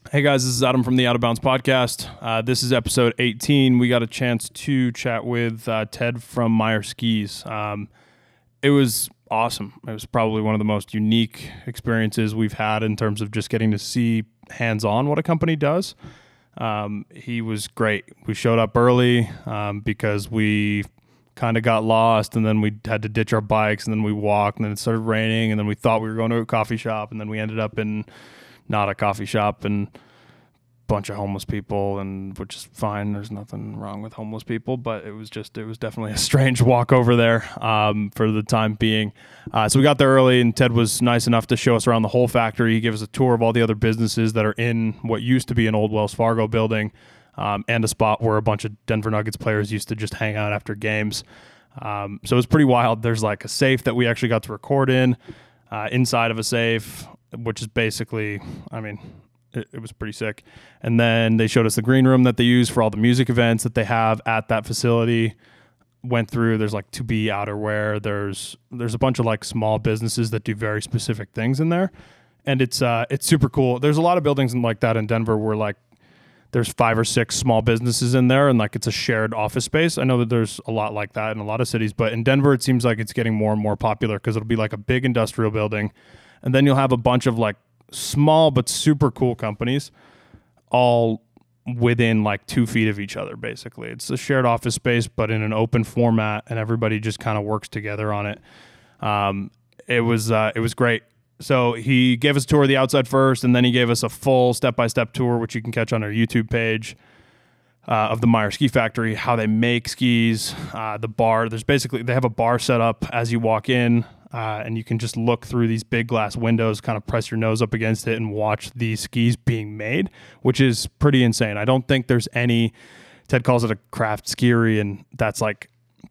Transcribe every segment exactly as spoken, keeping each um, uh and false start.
Hey guys, this is Adam from the Out of Bounds podcast. Uh, this is episode eighteen. We got a chance to chat with uh, Ted from Meyer Skis. Um, it was awesome. It was probably one of the most unique experiences we've had in terms of just getting to see hands-on what a company does. Um, he was great. We showed up early um, because we kind of got lost, and then we had to ditch our bikes, and then we walked, and then it started raining, and then we thought we were going to a coffee shop, and then we ended up in not a coffee shop and a bunch of homeless people, and which is fine. There's nothing wrong with homeless people, but it was just, it was definitely a strange walk over there um, for the time being. Uh, so we got there early, and Ted was nice enough to show us around the whole factory. He gave us a tour of all the other businesses that are in what used to be an old Wells Fargo building, um, and a spot where a bunch of Denver Nuggets players used to just hang out after games. Um, so it was pretty wild. There's like a safe that we actually got to record in, uh, inside of a safe, which is basically, I mean, it, it was pretty sick. And then they showed us the green room that they use for all the music events that they have at that facility. Went through, there's like To Be outerwear. There's there's a bunch of like small businesses that do very specific things in there. And it's uh it's super cool. There's a lot of buildings like that in Denver where like there's five or six small businesses in there and like it's a shared office space. I know that there's a lot like that in a lot of cities, but in Denver it seems like it's getting more and more popular because it'll be like a big industrial building. And then you'll have a bunch of like small but super cool companies all within like two feet of each other, basically. It's a shared office space, but in an open format, and everybody just kind of works together on it. Um, it was uh, it was great. So he gave us a tour of the outside first, and then he gave us a full step-by-step tour, which you can catch on our YouTube page, uh, of the Meyer Ski Factory, how they make skis, uh, the bar. There's basically, they have a bar set up as you walk in. Uh, and you can just look through these big glass windows, kind of press your nose up against it and watch these skis being made, which is pretty insane. I don't think there's any, Ted calls it a craft skiery, and that's like,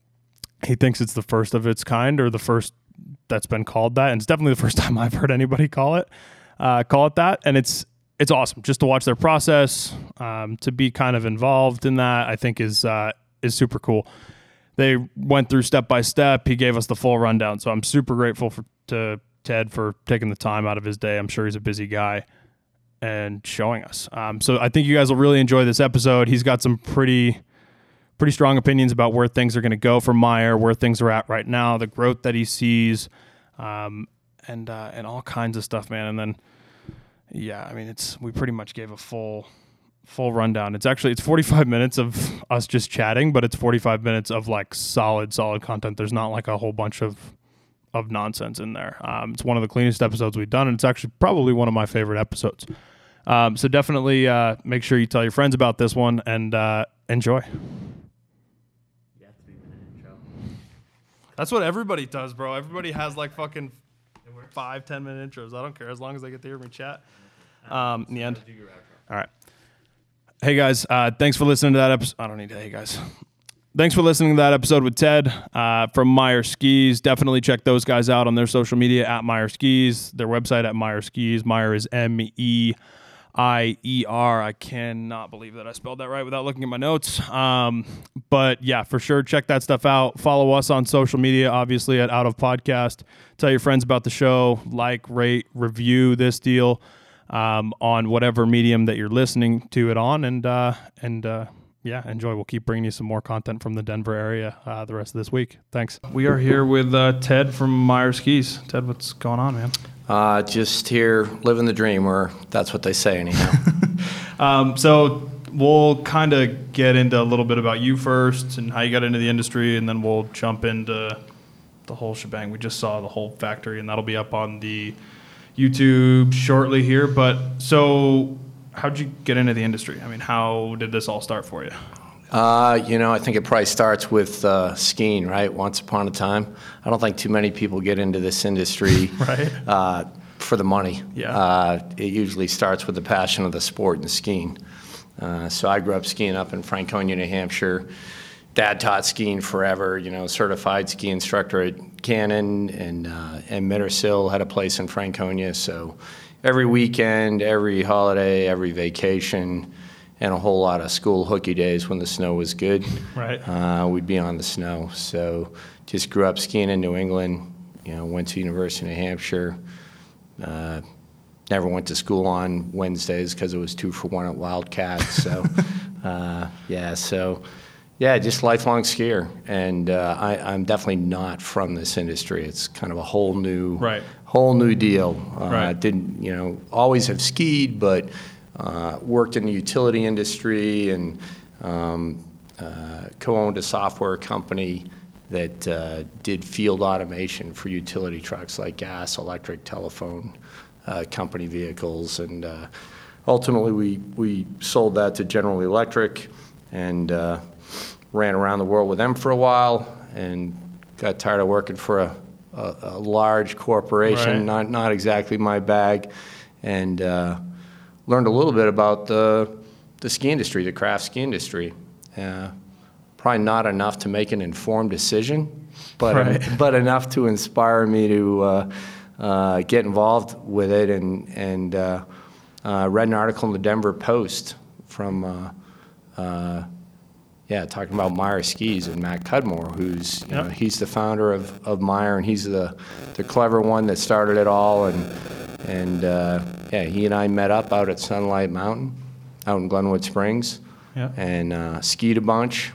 he thinks it's the first of its kind or the first that's been called that. And it's definitely the first time I've heard anybody call it, uh, call it that. And it's, it's awesome just to watch their process, um, to be kind of involved in that, I think is, uh, is super cool. They went through step by step. He gave us the full rundown. So I'm super grateful for, to Ted for taking the time out of his day. I'm sure he's a busy guy and showing us. Um, so I think you guys will really enjoy this episode. He's got some pretty, pretty strong opinions about where things are going to go for Meyer, where things are at right now, the growth that he sees, um, and, uh, and all kinds of stuff, man. And then, yeah, I mean, it's, we pretty much gave a full, full rundown. It's actually, it's forty-five minutes of us just chatting, but it's forty-five minutes of like solid, solid content. There's not like a whole bunch of, of nonsense in there. Um, it's one of the cleanest episodes we've done, and it's actually probably one of my favorite episodes. Um, so definitely uh, make sure you tell your friends about this one and uh, enjoy. Yeah, three-minute intro. That's what everybody does, bro. Everybody has like fucking five, ten minute intros. I don't care as long as they get to hear me chat. Um, in the end. All right. Hey guys, uh, thanks for listening to that episode. I don't need to, hey guys. Thanks for listening to that episode with Ted uh, from Meyer Skis. Definitely check those guys out on their social media at Meyer Skis, their website at Meyer Skis. Meyer is M E I E R. I cannot believe that I spelled that right without looking at my notes. Um, but yeah, for sure, check that stuff out. Follow us on social media, obviously at Out of Podcast. Tell your friends about the show. Like, rate, review this deal. Um, on whatever medium that you're listening to it on, and uh, and uh, yeah, enjoy. We'll keep bringing you some more content from the Denver area uh, the rest of this week. Thanks. We are here with uh, Ted from Meyer Skis. Ted, what's going on, man? Uh, just here living the dream, or that's what they say anyhow. um, so we'll kind of get into a little bit about you first and how you got into the industry, and then we'll jump into the whole shebang. We just saw the whole factory, and that'll be up on the YouTube shortly here. But so how'd you get into the industry? I mean, how did this all start for you? Uh, you know, I think it probably starts with uh, skiing, right? Once upon a time. I don't think too many people get into this industry right. uh, for the money. Yeah. Uh, it usually starts with the passion of the sport and skiing. Uh, so I grew up skiing up in Franconia, New Hampshire. Dad taught skiing forever, you know, certified ski instructor at Cannon, and uh, and Mittersill had a place in Franconia. So every weekend, every holiday, every vacation, and a whole lot of school hooky days when the snow was good, right? Uh, we'd be on the snow. So just grew up skiing in New England, you know, went to University of New Hampshire, uh, never went to school on Wednesdays because it was two for one at Wildcats. So, uh, yeah, so, yeah, just lifelong skier. And uh, I, I'm definitely not from this industry. It's kind of a whole new, right. whole new deal. Uh, right. Didn't, you know, always have skied, but uh, worked in the utility industry and um, uh, co-owned a software company that uh, did field automation for utility trucks like gas, electric, telephone uh, company vehicles. And uh, ultimately we, we sold that to General Electric and uh, ran around the world with them for a while and got tired of working for a, a, a large corporation, right. not, not exactly my bag, and uh, learned a little bit about the, the ski industry, the craft ski industry. Uh, Probably not enough to make an informed decision, but right. but enough to inspire me to uh, uh, get involved with it. And and uh, uh, read an article in the Denver Post from uh, uh, yeah talking about Meyer Skis and Matt Cudmore, who's you yep. know, he's the founder of, of Meyer, and he's the the clever one that started it all. And and uh, yeah, he and I met up out at Sunlight Mountain, out in Glenwood Springs, yep. and uh, skied a bunch.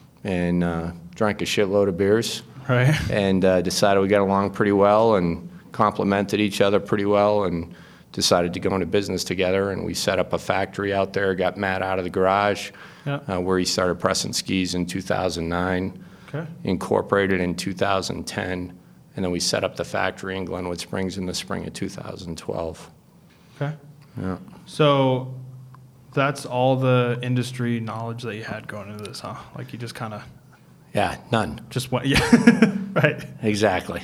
And uh, drank a shitload of beers, right? And uh, decided we got along pretty well and complemented each other pretty well, and decided to go into business together. And we set up a factory out there, got Matt out of the garage, yeah. uh, where he started pressing skis in two thousand nine, okay. incorporated in two thousand ten, and then we set up the factory in Glenwood Springs in the spring of two thousand twelve. Okay. Yeah. So that's all the industry knowledge that you had going into this, huh? Like you just kind of... Yeah, none. Just went, yeah, right. Exactly.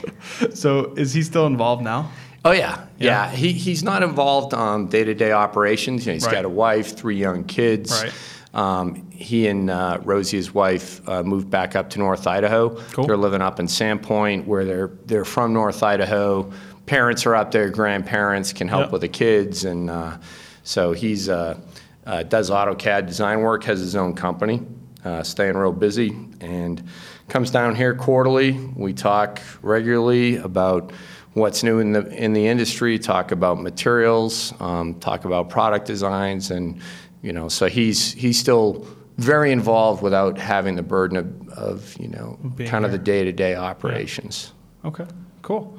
So is he still involved now? Oh, yeah. Yeah. Yeah. He, he's not involved on day-to-day operations. You know, he's right. got a wife, three young kids. Right. Um, he and uh, Rosie, his wife, uh, moved back up to North Idaho. Cool. They're living up in Sandpoint, where they're they're from North Idaho. Parents are up there, grandparents can help yep. with the kids. And uh, so he's... Uh, Uh, does AutoCAD design work, has his own company, uh, staying real busy, and comes down here quarterly. We talk regularly about what's new in the in the industry, talk about materials, um, talk about product designs, and you know, so he's he's still very involved without having the burden of, of you know, Being kind here. of the day-to-day operations. Yeah. Okay, cool.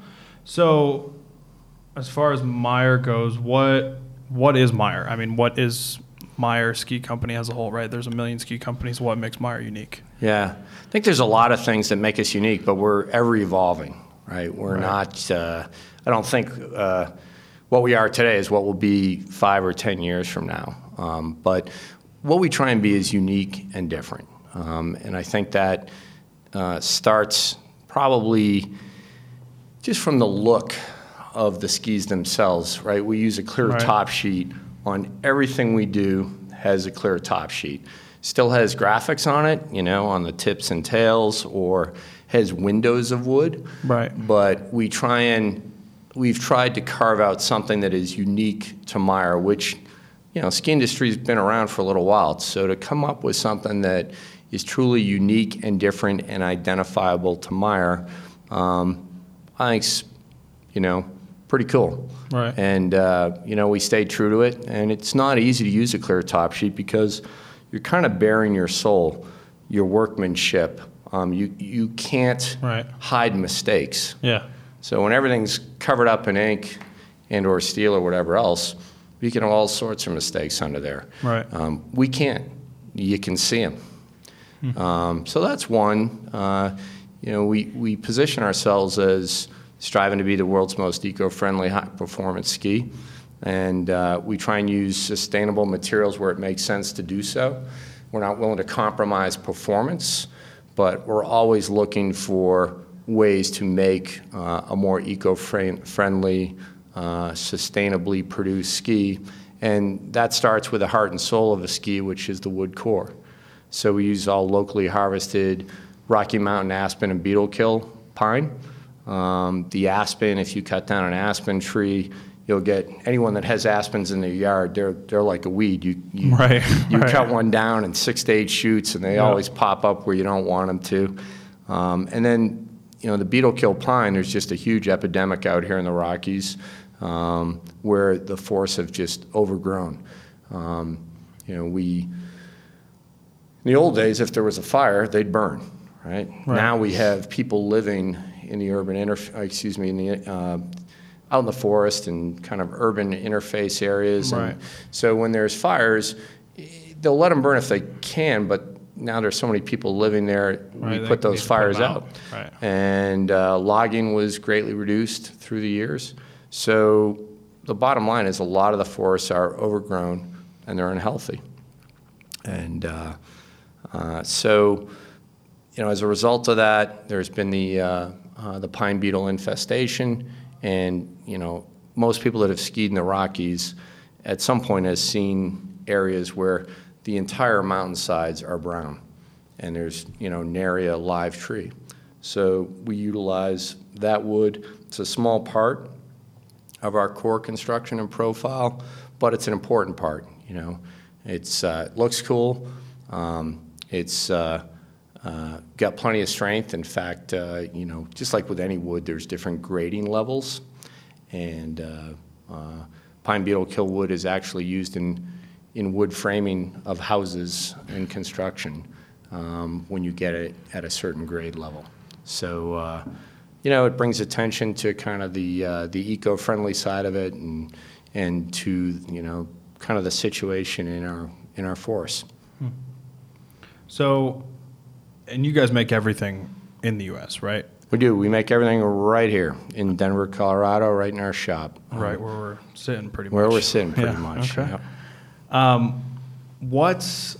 So as far as Meyer goes, what what is Meyer? I mean, what is Meyer Ski Company as a whole, right? There's a million ski companies. What makes Meyer unique? Yeah, I think there's a lot of things that make us unique, but we're ever evolving, right? We're right. not, uh, I don't think uh, what we are today is what we'll be five or ten years from now. Um, but what we try and be is unique and different. Um, and I think that uh, starts probably just from the look of the skis themselves, right? We use a clear right. top sheet on everything we do. Has a clear top sheet. Still has graphics on it, you know, on the tips and tails, or has windows of wood. Right. But we try and, we've tried to carve out something that is unique to Meyer, which, you know, ski industry's been around for a little while. So to come up with something that is truly unique and different and identifiable to Meyer, um, I think's, you know, pretty cool. Right. And, uh, you know, we stayed true to it. And it's not easy to use a clear top sheet because you're kind of bearing your soul, your workmanship. Um, you, you can't right. hide mistakes. Yeah. So when everything's covered up in ink and or steel or whatever else, you can have all sorts of mistakes under there. Right. Um, we can't. You can see them. Mm-hmm. Um, so that's one. Uh, you know, we, we position ourselves as striving to be the world's most eco-friendly high-performance ski. And uh, we try and use sustainable materials where it makes sense to do so. We're not willing to compromise performance, but we're always looking for ways to make uh, a more eco-friendly, uh, sustainably produced ski. And that starts with the heart and soul of a ski, which is the wood core. So we use all locally harvested Rocky Mountain aspen and beetle kill pine. Um, the aspen, if you cut down an aspen tree, you'll get anyone that has aspens in their yard. They're they're like a weed. You you, right, you right. cut one down in six to eight shoots, and they yeah. always pop up where you don't want them to. Um, and then you know the beetle kill pine. There's just a huge epidemic out here in the Rockies. um, where the forests have just overgrown. Um, you know, we, in the old days, if there was a fire, they'd burn, right? Right. Now we have people living in the urban interf- excuse me, in the, uh, out in the forest and kind of urban interface areas. Right. And so when there's fires, they'll let them burn if they can, but now there's so many people living there, Right, we they put those need to put fires them out. out. Right. And uh, logging was greatly reduced through the years. So the bottom line is a lot of the forests are overgrown and they're unhealthy. And uh, uh, so, you know, as a result of that, there's been the uh, uh, the pine beetle infestation. And, you know, most people that have skied in the Rockies at some point has seen areas where the entire mountainsides are brown and there's, you know, nary a live tree. So we utilize that wood. It's a small part of our core construction and profile, but it's an important part, you know. It's, uh, it looks cool. Um, it's uh, uh, got plenty of strength. In fact, uh, you know, just like with any wood, there's different grading levels. And uh, uh, pine beetle kill wood is actually used in in wood framing of houses and construction um, when you get it at a certain grade level. So, uh, you know, it brings attention to kind of the uh, the eco-friendly side of it and and to, you know, kind of the situation in our in our forests. Hmm. So, and you guys make everything in the U S, right? We do. We make everything right here in Denver, Colorado, right in our shop. Right, um, where we're sitting pretty Where much. we're sitting pretty Yeah, much. okay. Yep. Um, what's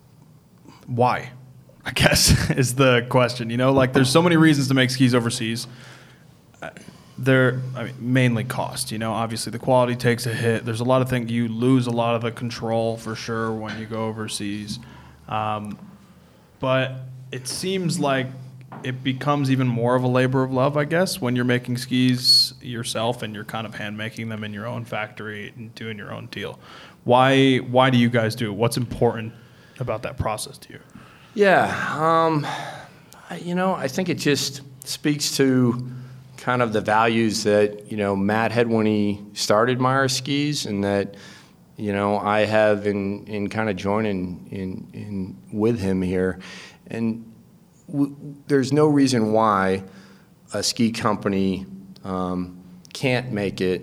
why? I guess is the question. You know, like there's so many reasons to make skis overseas. Uh, They're I mean, mainly cost. You know, obviously the quality takes a hit. There's a lot of things you lose a lot of the control for sure when you go overseas. Um, but it seems like it becomes even more of a labor of love, I guess, when you're making skis yourself and you're kind of hand making them in your own factory and doing your own deal. Why why do you guys do it? What's important about that process to you? Yeah, um, I- you know, I think it just speaks to kind of the values that, you know, Matt had when he started Meyer Skis and that, you know, I have in, in kind of joining in, in with him here. And w- there's no reason why a ski company um, can't make it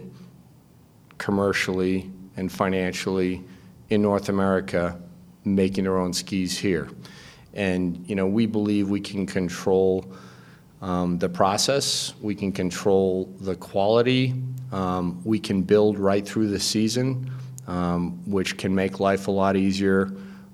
commercially and financially in North America making their own skis here. And, you know, we believe we can control um, the process, we can control the quality, um, we can build right through the season, um, which can make life a lot easier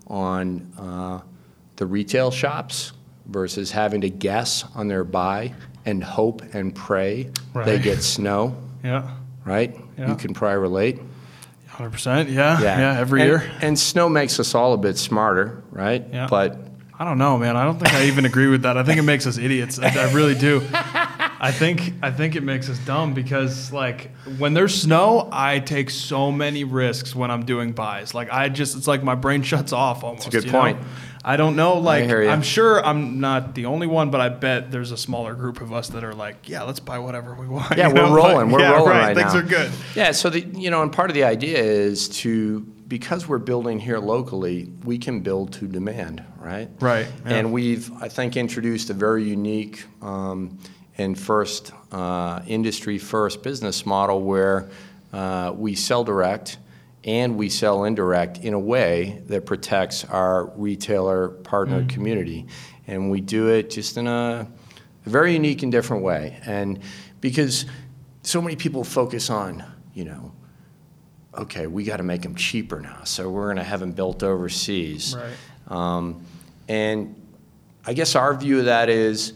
on uh, the retail shops versus having to guess on their buy and hope and pray Right. they get snow, Yeah, right? Yeah. You can probably relate. one hundred percent. Yeah, yeah, every and, year. And snow makes us all a bit smarter, right? Yeah. But I don't know, man. I don't think I even agree with that. I think it makes us idiots. I, I really do. I think I think it makes us dumb because, like, when there's snow, I take so many risks when I'm doing buys. Like, I just, it's like my brain shuts off almost. That's a good you know? point. I don't know, like, hear ya. I'm sure I'm not the only one, but I bet there's a smaller group of us that are like, yeah, let's buy whatever we want. yeah, you we're know? rolling. Like, We're yeah, rolling right. right Things now. are good. Yeah, so the you know, and part of the idea is to, because we're building here locally, we can build to demand, right? Right, yeah. And we've, I think, introduced a very unique um, and first uh, industry first business model where uh, we sell direct and we sell indirect in a way that protects our retailer partner Mm. community. And we do it just in a, a very unique and different way. And because so many people focus on, you know, okay, we got to make them cheaper now, so we're going to have them built overseas. Right. Um, and I guess our view of that is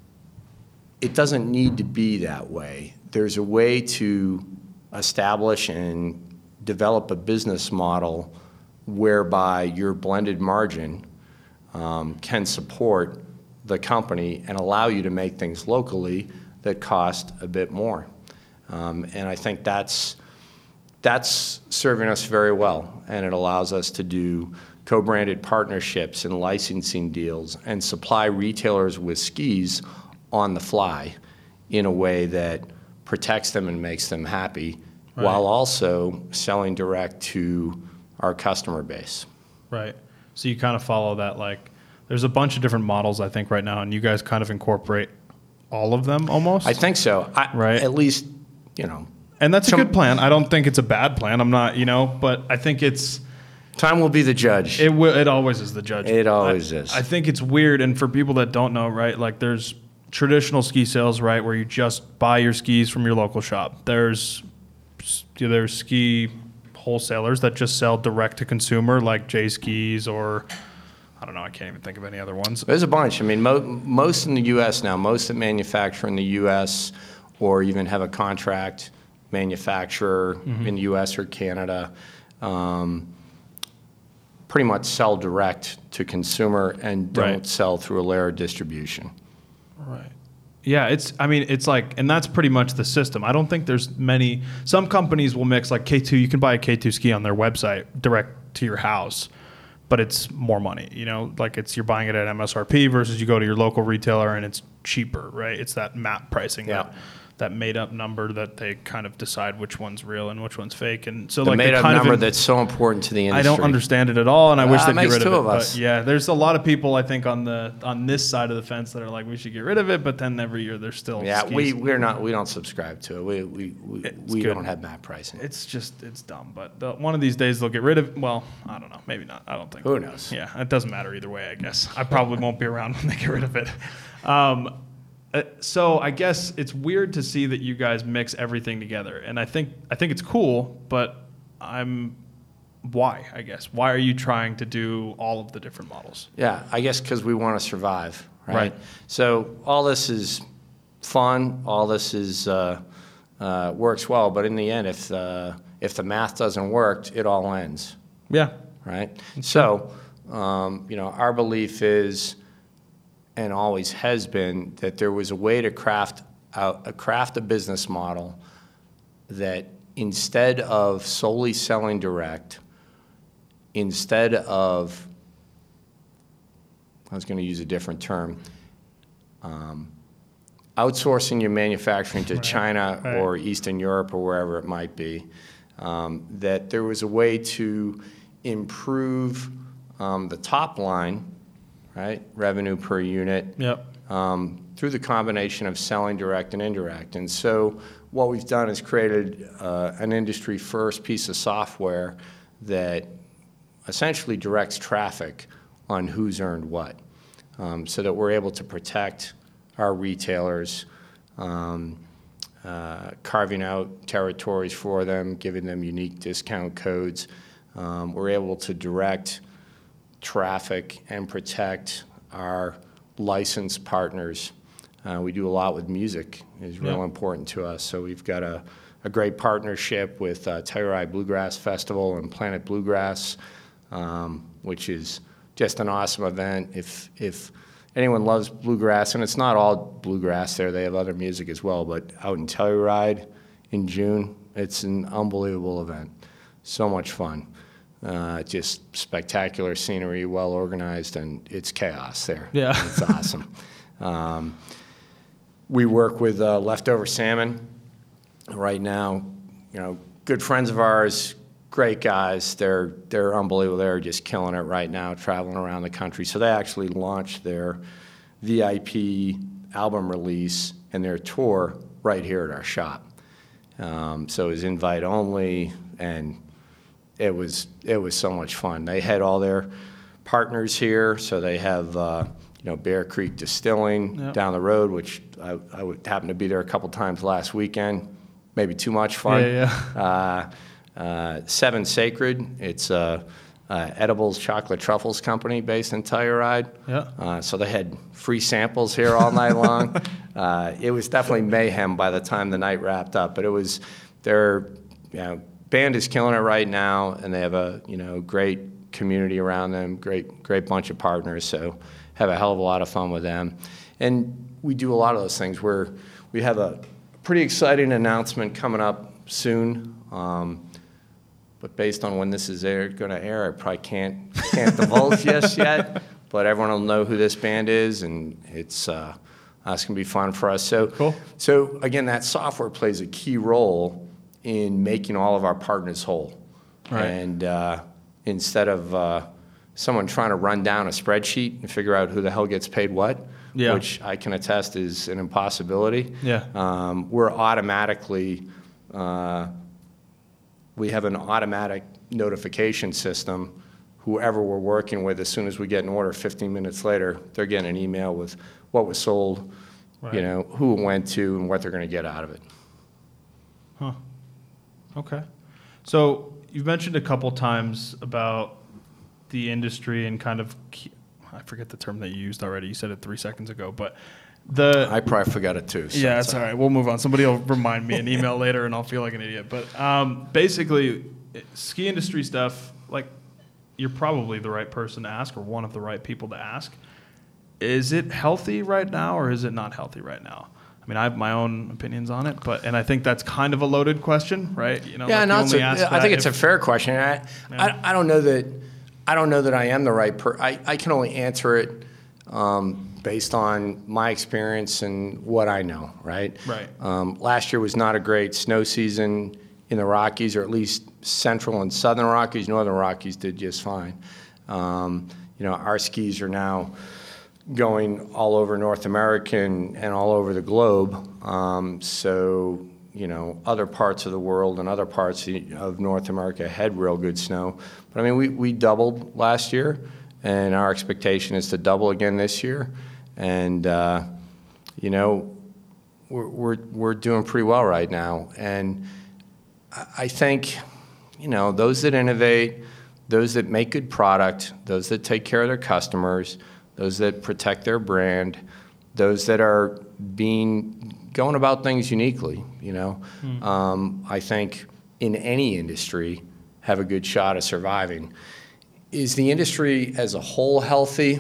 it doesn't need to be that way. There's a way to establish and develop a business model whereby your blended margin um, can support the company and allow you to make things locally that cost a bit more. Um, and I think that's that's serving us very well, and it allows us to do co-branded partnerships and licensing deals and supply retailers with skis on the fly in a way that protects them and makes them happy right. while also selling direct to our customer base. Right. So you kind of follow that, like, there's a bunch of different models, I think, right now, and you guys kind of incorporate all of them almost? I think so. I, right. At least, you know. And that's some, a good plan. I don't think it's a bad plan. I'm not, you know, but I think it's... Time will be the judge. It will. It always is the judge. It always I, is. I think it's weird, and for people that don't know, right, like there's traditional ski sales, right, where you just buy your skis from your local shop. There's there's ski wholesalers that just sell direct to consumer, like J Skis or... I don't know. I can't even think of any other ones. There's a bunch. I mean, mo- most in the U S now, most that manufacture in the U S or even have a contract manufacturer mm-hmm. in the U S or Canada, um, pretty much sell direct to consumer and don't right. sell through a layer of distribution. Right. Yeah, it's, I mean, it's like, and that's pretty much the system. I don't think there's many, some companies will mix like K two, you can buy a K two ski on their website direct to your house. But it's more money, you know, like it's you're buying it at M S R P versus you go to your local retailer and it's cheaper, right? It's that map pricing, yeah. that, that made up number that they kind of decide which one's real and which one's fake. And so the like made the up kind number of in, that's so important to the industry. I don't understand it at all, and I uh, wish they'd get rid of it. Of us. But yeah, there's a lot of people I think on the on this side of the fence that are like we should get rid of it, but then every year there's still yeah skis. we we're not we don't subscribe to it. We we we, we don't have map pricing. It's just it's dumb. But the, one of these days they'll get rid of. Well, I don't know. Maybe not. I don't think. Who knows? Yeah, it doesn't matter either way. I guess I probably won't be around when they get rid of it. Um, Uh, so I guess it's weird to see that you guys mix everything together, and I think I think it's cool. But I'm why I guess why are you trying to do all of the different models? Yeah, I guess because we want to survive, right? Right. So all this is fun. All this is uh, uh, works well, but in the end, if uh, if the math doesn't work, it all ends. Yeah. Right. So um, you know, our belief is, and always has been, that there was a way to craft out, a craft a business model that instead of solely selling direct, instead of, I was going to use a different term, um, outsourcing your manufacturing to right. China right. or Eastern Europe or wherever it might be, um, that there was a way to improve um, the top line, right, revenue per unit, Yep. um, through the combination of selling direct and indirect. And so what we've done is created uh, an industry-first piece of software that essentially directs traffic on who's earned what, um, so that we're able to protect our retailers, um, uh, carving out territories for them, giving them unique discount codes. Um, we're able to direct traffic and protect our licensed partners. Uh, we do a lot with music. It's real yeah. important to us. So we've got a, a great partnership with uh, Telluride Bluegrass Festival and Planet Bluegrass, um, which is just an awesome event. If if anyone loves bluegrass, and it's not all bluegrass there, they have other music as well, but out in Telluride in June, it's an unbelievable event. So much fun. Uh, just spectacular scenery, well organized, and it's chaos there. Yeah. It's awesome. Um, we work with uh, Leftover Salmon right now. You know, good friends of ours, great guys. They're they're unbelievable. They're just killing it right now, traveling around the country. So they actually launched their V I P album release and their tour right here at our shop. Um, so it was invite only, and It was it was so much fun. They had all their partners here, so they have uh, you know Bear Creek Distilling yep. down the road, which I, I would happen to be there a couple times last weekend. Maybe too much fun. Yeah, yeah. Uh, uh, Seven Sacred. It's a uh, edibles chocolate truffles company based in Telluride. Yeah. Uh, so they had free samples here all night long. uh, it was definitely mayhem by the time the night wrapped up, but it was their you know. band is killing it right now, and they have a you know great community around them, great great bunch of partners. So have a hell of a lot of fun with them, and we do a lot of those things. Where we have a pretty exciting announcement coming up soon, um, but based on when this is going to air, I probably can't can't divulge just yet. But everyone will know who this band is, and it's uh, it's going to be fun for us. So cool. So again, that software plays a key role in making all of our partners whole. Right. And uh, instead of uh, someone trying to run down a spreadsheet and figure out who the hell gets paid what, yeah. which I can attest is an impossibility, yeah. um, we're automatically, uh, we have an automatic notification system. Whoever we're working with, as soon as we get an order, fifteen minutes later, they're getting an email with what was sold, right. you know, who it went to, and what they're going to get out of it. Huh. Okay. So you've mentioned a couple times about the industry and kind of, I forget the term that you used already. You said it three seconds ago, but the I probably forgot it too. So yeah, that's all right. We'll move on. Somebody will remind me an email later, and I'll feel like an idiot. But um, basically, ski industry stuff, like, you're probably the right person to ask, or one of the right people to ask. Is it healthy right now, or is it not healthy right now? I mean, I have my own opinions on it, but and I think that's kind of a loaded question, right? You know, yeah, like no, you it's only a, ask I think that it's if, a fair question. I, yeah. I, I don't know that I don't know that I am the right per. I, I can only answer it um, based on my experience and what I know, right? Right. Um, last year was not a great snow season in the Rockies, or at least Central and Southern Rockies. Northern Rockies did just fine. Um, you know, our skis are now going all over North America and, and all over the globe. Um, so, you know, other parts of the world and other parts of North America had real good snow. But I mean, we, we doubled last year, and our expectation is to double again this year. And, uh, you know, we're, we're, we're doing pretty well right now. And I think, you know, those that innovate, those that make good product, those that take care of their customers, those that protect their brand, those that are being going about things uniquely, you know, mm. um, I think in any industry have a good shot of surviving. Is the industry as a whole healthy?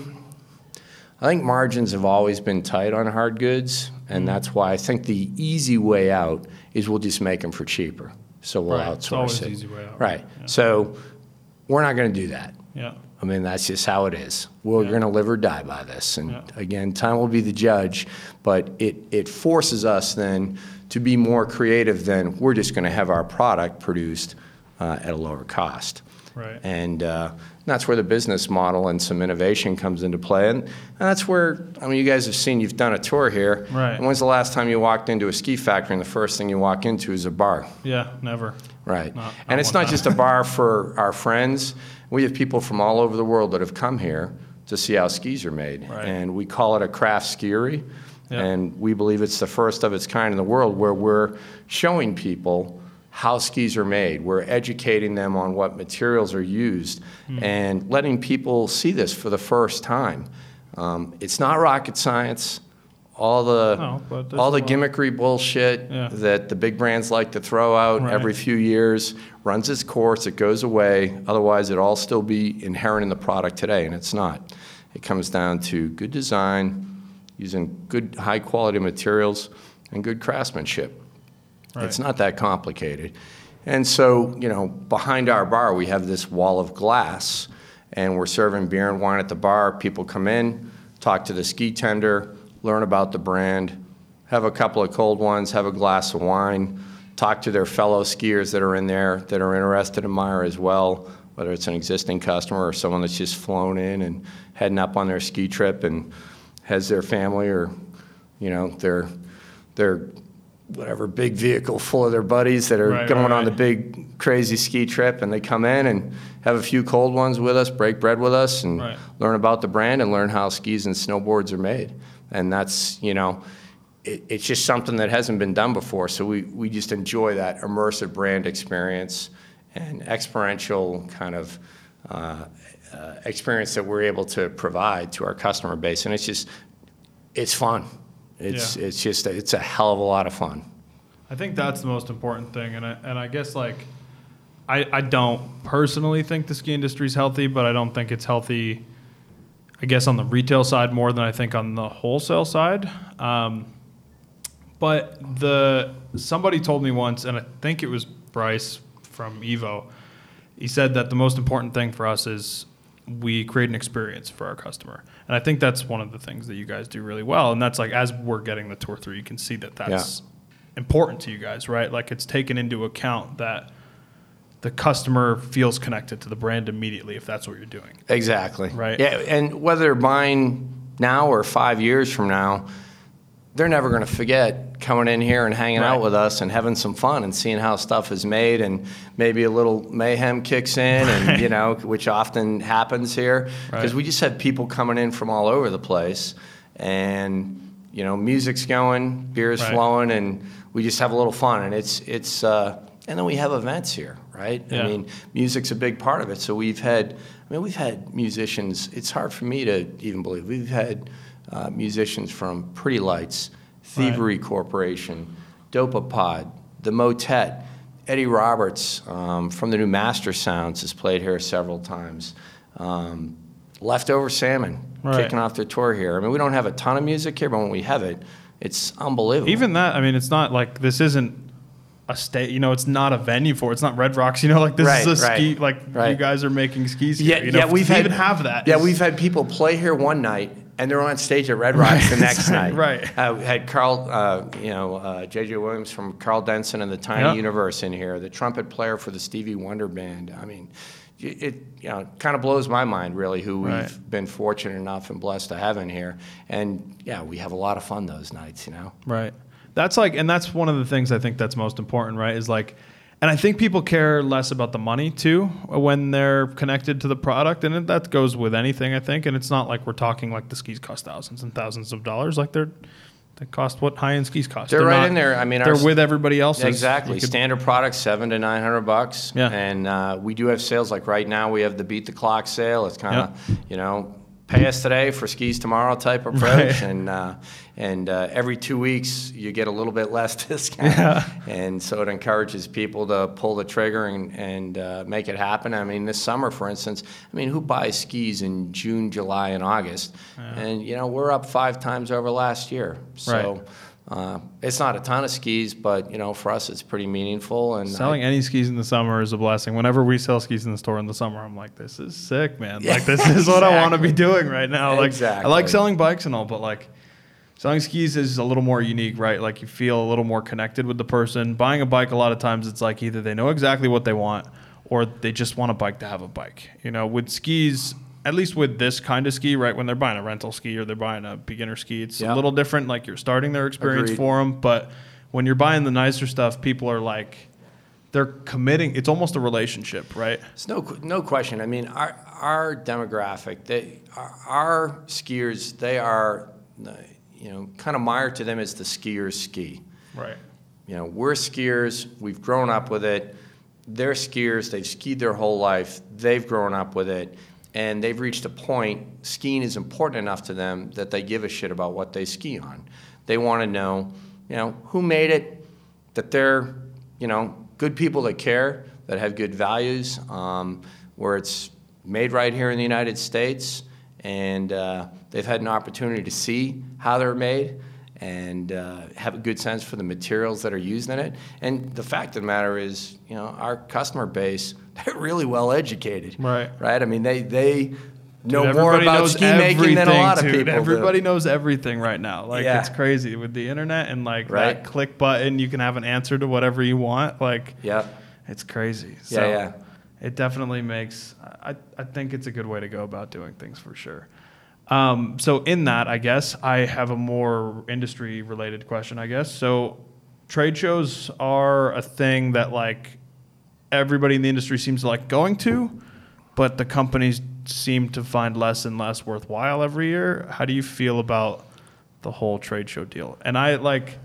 I think margins have always been tight on hard goods, and mm. that's why I think the easy way out is we'll just make them for cheaper. So we'll right. outsource it's always it. The easy way out. Right. Yeah. So we're not going to do that. Yeah. I mean, that's just how it is. We're yeah. going to live or die by this. And yeah. again, time will be the judge, but it, it forces us then to be more creative than we're just going to have our product produced uh, at a lower cost. Right. And uh, that's where the business model and some innovation comes into play. And, and that's where, I mean, you guys have seen, you've done a tour here. Right. And when's the last time you walked into a ski factory and the first thing you walk into is a bar? Yeah, never. Right. Not, not and it's not time. just a bar for our friends. We have people from all over the world that have come here to see how skis are made. Right. And we call it a craft skiery. Yeah. And we believe it's the first of its kind in the world where we're showing people how skis are made. We're educating them on what materials are used mm. and letting people see this for the first time. Um, it's not rocket science. All the no, all the gimmickry bullshit yeah. that the big brands like to throw out right. every few years runs its course. It goes away. Otherwise, it'd all still be inherent in the product today, and it's not. It comes down to good design, using good high-quality materials, and good craftsmanship. Right. It's not that complicated. And so, you know, behind our bar, we have this wall of glass, and we're serving beer and wine at the bar. People come in, talk to the ski tender, learn about the brand, have a couple of cold ones, have a glass of wine, talk to their fellow skiers that are in there that are interested in Meyer as well, whether it's an existing customer or someone that's just flown in and heading up on their ski trip and has their family or, you know, their their whatever big vehicle full of their buddies that are right, going right, on right. the big crazy ski trip, and they come in and have a few cold ones with us, break bread with us, and right. learn about the brand and learn how skis and snowboards are made. And that's, you know, it, it's just something that hasn't been done before. So we, we just enjoy that immersive brand experience and experiential kind of uh, uh, experience that we're able to provide to our customer base. And it's just, it's fun. It's yeah. it's just, a, it's a hell of a lot of fun. I think that's the most important thing. And I, and I guess, like, I, I don't personally think the ski industry is healthy, but I don't think it's healthy, I guess, on the retail side more than I think on the wholesale side. Um, but the somebody told me once, and I think it was Bryce from Evo, he said that the most important thing for us is we create an experience for our customer. And I think that's one of the things that you guys do really well. And that's like, as we're getting the tour through, you can see that that's important to you guys, right? Like it's taken into account that the customer feels connected to the brand immediately if that's what you're doing. Exactly. Right. Yeah, and whether they're buying now or five years from now, they're never going to forget coming in here and hanging right. out with us and having some fun and seeing how stuff is made, and maybe a little mayhem kicks in, right. and you know, which often happens here because right. we just have people coming in from all over the place, and you know, music's going, beer's right. flowing, and we just have a little fun, and it's it's uh, and then we have events here, right? Yeah. I mean, music's a big part of it. So we've had, I mean, we've had musicians. It's hard for me to even believe we've had. Uh, musicians from Pretty Lights, Thievery right. Corporation, Dopapod, The Motet, Eddie Roberts um, from the new Master Sounds has played here several times. Um, Leftover Salmon right. kicking off their tour here. I mean, we don't have a ton of music here, but when we have it, it's unbelievable. Even that, I mean, it's not like this isn't a state, you know, it's not a venue for it. It's not Red Rocks, you know, like this right, is a right, ski, like right. you guys are making skis here. Yeah, you know, yeah, we've had, even have that. Yeah, we've had people play here one night and they're on stage at Red Rocks right. the next night. Right. Uh, we had Carl, uh, you know, uh, J J Williams from Carl Denson and the Tiny yep. Universe in here, the trumpet player for the Stevie Wonder Band. I mean, it you know kind of blows my mind, really, who we've right. been fortunate enough and blessed to have in here. And, yeah, we have a lot of fun those nights, you know. Right. That's like, and that's one of the things I think that's most important, right? Is like, and I think people care less about the money too when they're connected to the product, and that goes with anything, I think. And it's not like we're talking like the skis cost thousands and thousands of dollars, like they're they cost what high-end skis cost. They're, they're right not, in there. I mean, they're our, with everybody else. Exactly. Could, Standard product seven to nine hundred bucks. Yeah. And uh, we do have sales. Like right now, we have the Beat the Clock sale. It's kind of yep. you know. Pay us today for skis tomorrow type approach, right. and uh, and uh, every two weeks you get a little bit less discount, yeah. and so it encourages people to pull the trigger and and uh, make it happen. I mean, this summer, for instance, I mean, who buys skis in June, July, and August? Yeah. And you know, we're up five times over last year, so. Right. Uh, it's not a ton of skis, but you know, for us, it's pretty meaningful. And selling I, any skis in the summer is a blessing. Whenever we sell skis in the store in the summer, I'm like, this is sick, man. Yeah, like, this is exactly. what I want to be doing right now. Like, exactly. I like selling bikes and all, but like, selling skis is a little more unique, right? Like, you feel a little more connected with the person. Buying a bike, a lot of times, it's like either they know exactly what they want, or they just want a bike to have a bike. You know, with skis. At least with this kind of ski, right, when they're buying a rental ski or they're buying a beginner ski, it's yep. a little different. Like, you're starting their experience Agreed. for them. But when you're buying the nicer stuff, people are like, they're committing. It's almost a relationship, right? It's no no question. I mean, our our demographic, they our, our skiers, they are, you know, kind of mired to them as the skiers ski. Right. You know, we're skiers. We've grown up with it. They're skiers. They've skied their whole life. They've grown up with it. And they've reached a point, skiing is important enough to them that they give a shit about what they ski on. They want to know, you know, who made it, that they're, you know, good people that care, that have good values, um, where it's made right here in the United States, and uh, they've had an opportunity to see how they're made and uh, have a good sense for the materials that are used in it. And the fact of the matter is, you know, our customer base, they're really well educated. Right. Right? I mean, they they know dude, more about ski making than a lot of dude. people Everybody do. knows everything right now. Like, yeah. it's crazy with the internet and like right. that click button, you can have an answer to whatever you want. Like, yeah. it's crazy. So yeah, yeah. It definitely makes, I, I think it's a good way to go about doing things for sure. Um, so in that, I guess, I have a more industry-related question, I guess. So trade shows are a thing that, like, everybody in the industry seems to like going to, but the companies seem to find less and less worthwhile every year. How do you feel about the whole trade show deal? And I, like...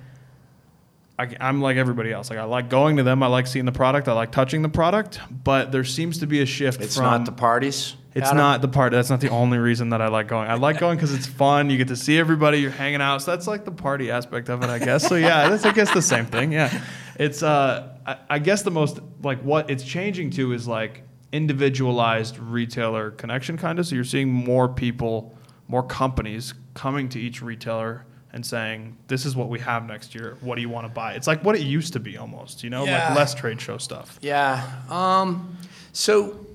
I, I'm like everybody else. Like, I like going to them. I like seeing the product. I like touching the product. But there seems to be a shift It's from... not the parties? It's Adam? not the party. That's not the only reason that I like going. I like going because it's fun. You get to see everybody. You're hanging out. So that's like the party aspect of it, I guess. So yeah, that's I guess the same thing. Yeah, it's uh, I, I guess the most like what it's changing to is like individualized retailer connection kind of. So you're seeing more people, more companies coming to each retailer and saying, this is what we have next year. What do you want to buy? It's like what it used to be almost, you know, yeah. like less trade show stuff. Yeah. Um, so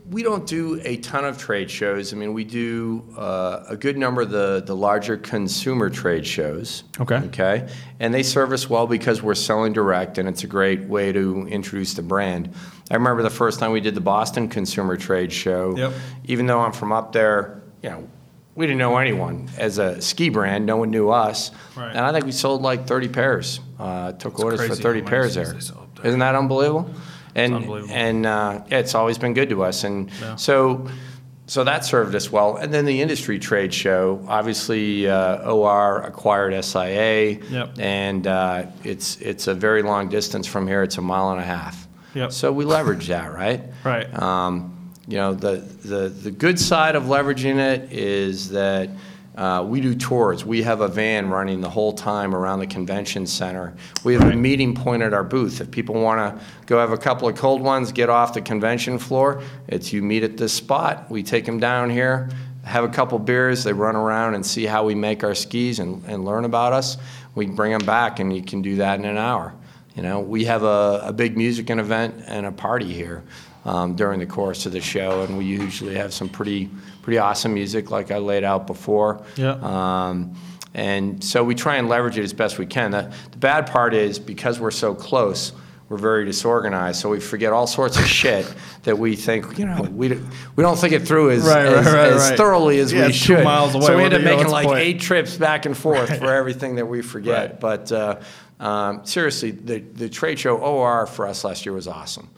we don't do a ton of trade shows. I mean, we do uh, a good number of the, the larger consumer trade shows. Okay. Okay. And they serve us well because we're selling direct, and it's a great way to introduce the brand. I remember the first time we did the Boston Consumer Trade Show. Yep. Even though I'm from up there, you know, we didn't know anyone. As a ski brand, no one knew us. Right. And I think we sold like thirty pairs. Uh, took It's orders for crazy thirty how many pairs skis there. they sell up there. Isn't that unbelievable? And unbelievable. and uh, yeah, it's always been good to us. And Yeah. so so that served us well. And then the industry trade show, obviously uh, O R acquired S I A, Yep. and uh, it's it's a very long distance from here. It's a mile and a half. Yep. So we leverage that, right? Right. Um, you know, the, the, the good side of leveraging it is that uh, we do tours. We have a van running the whole time around the convention center. We have a meeting point at our booth. If people want to go have a couple of cold ones, get off the convention floor, it's you meet at this spot. We take them down here, have a couple beers. They run around and see how we make our skis and, and learn about us. We bring them back, and you can do that in an hour. You know, we have a, a big music and event and a party here um, during the course of the show, and we usually have some pretty pretty awesome music, like I laid out before. Yeah. Um, and so we try and leverage it as best we can. The, the bad part is because we're so close, we're very disorganized, so we forget all sorts of shit that we think, you know, we don't, we don't think it through as, Right, right, as, right, as right. thoroughly as Yeah, we it's two should. miles away. So we What end up do you know? making What's the like point? eight trips back and forth for everything that we forget. Right. But uh, um, seriously, the, the trade show O R for us last year was awesome.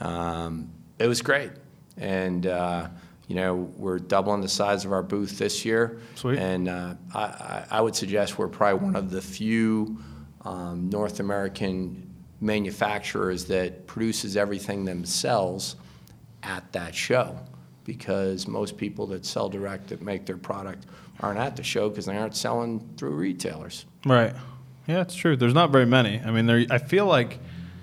Um, it was great. And, uh, you know, we're doubling the size of our booth this year. Sweet. And uh, I, I, I would suggest we're probably one of the few um, North American manufacturers that produces everything themselves at that show, because most people that sell direct, that make their product, aren't at the show because they aren't selling through retailers. Right. Yeah, it's true. There's not very many. I mean, there. I feel like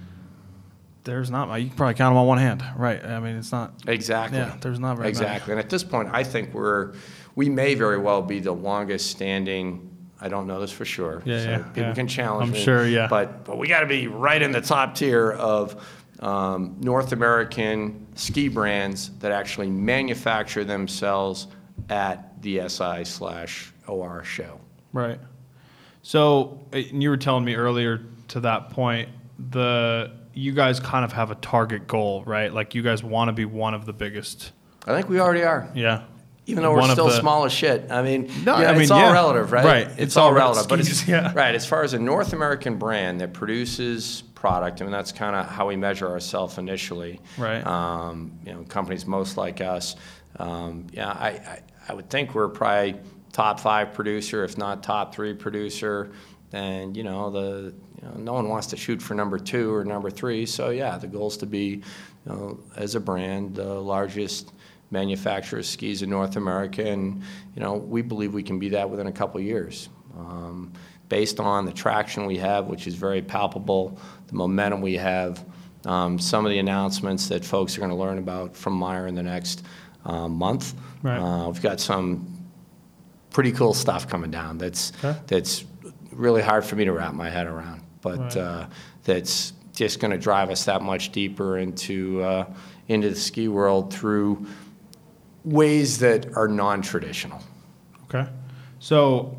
there's not. You can probably count them on one hand. Right. I mean, it's not. Exactly. Yeah, there's not very exactly. And at this point, I think we're we may very well be the longest standing. I don't know this for sure. Yeah, so yeah, people yeah. can challenge I'm me. sure, yeah. But but we got to be right in the top tier of um, North American ski brands that actually manufacture themselves at the S I slash O R show. Right. So, uh, and you were telling me earlier to that point, the you guys kind of have a target goal, right? Like you guys want to be one of the biggest. I think we already are. Yeah. Even though we're One of still the- small as shit. I mean, No, yeah, I mean, it's all yeah. relative, right? Right. It's, It's all all relative. But skis, it's, yeah. right, as far as a North American brand that produces product, I mean, that's kind of how we measure ourselves initially. Right. Um, you know, companies most like us. Um, yeah, I, I, I would think we're probably top five producer, if not top three producer. And, you know, the you know, no one wants to shoot for number two or number three. So, yeah, the goal is to be, you know, as a brand, the largest manufacturer of skis in North America, and you know we believe we can be that within a couple of years, um, based on the traction we have, which is very palpable, the momentum we have, um, some of the announcements that folks are going to learn about from Meyer in the next uh, month. Right. Uh, we've got some pretty cool stuff coming down. That's Okay. that's really hard for me to wrap my head around, but Right. uh, that's just going to drive us that much deeper into uh, into the ski world through ways that are non-traditional. Okay. So